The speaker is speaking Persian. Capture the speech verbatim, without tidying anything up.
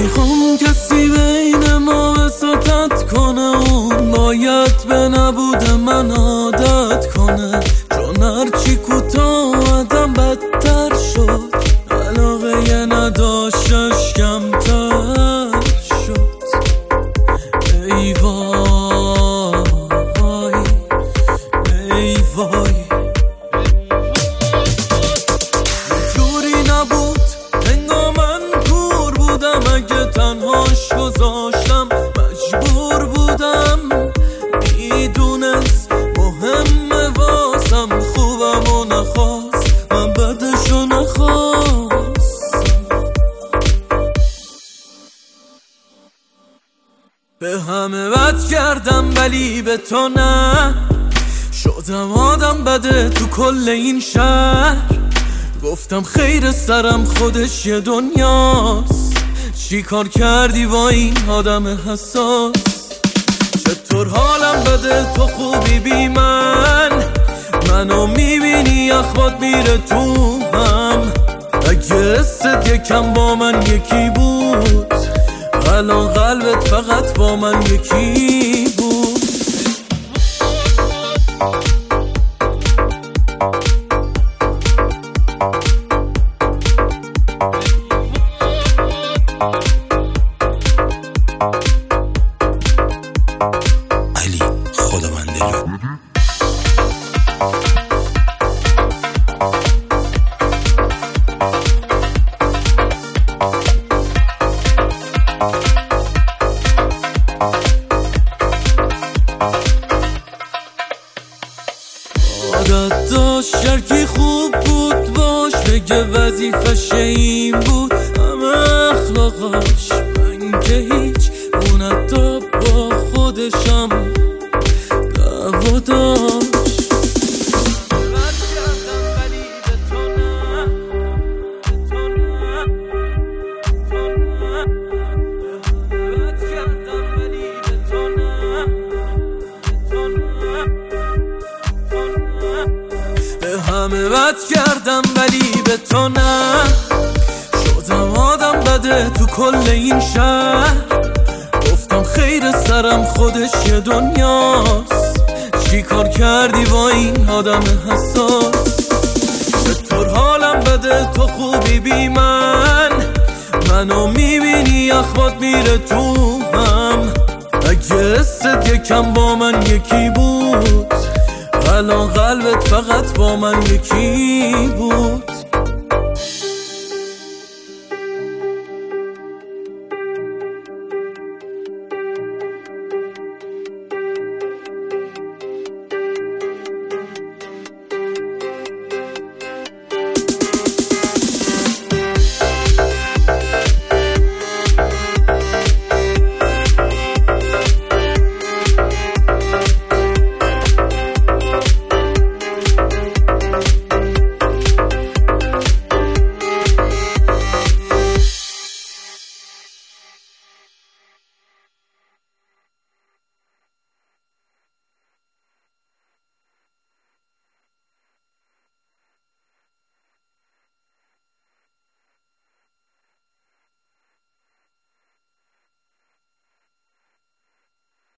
میخوام کسی بین ما وساطت کنه، اون باید به نبود من عادت کنه، چون هرچی کوتاه آدم بدتر شد، علاقه یه نداشتش کمتر شد. ای وای ای وای جوری نبود انگار من کور بودم، اگه تنهاش گذاشتم مجبور بودم، میدونست مهمه واسم، خوبم و نخواست من بدشو نخواست. به همه بد کردم ولی به تو نه، شدم آدم بده تو کل این شهر، گفتم خیر سرم خودش یه دنیاست، چی کار کردی با این آدم حساس؟ چطور حالم بده تو خوبی بی من، منو میبینی اخبات میره تو هم، اگه حست یکم با من یکی بود، الان قلبت فقط با من یکی بود. علی خداوندلو عادت داشت شرکی خوب بود باش، بگه وظیفش این بود همه اخلاقاش، من که هیچ اون حتی با خودشم دعوا داشت. همه بد کردم ولی به تو نه، شدم آدم بده تو کل این شهر، گفتم خیر سرم خودش یه دنیاست، چی کار کردی با این آدم حساس؟ چطور حالم بده تو خوبی بی من، منو میبینی اخبات میره تو هم، اگه حست یکم با من یکی بود، الان قلبت فقط با من یکی بود.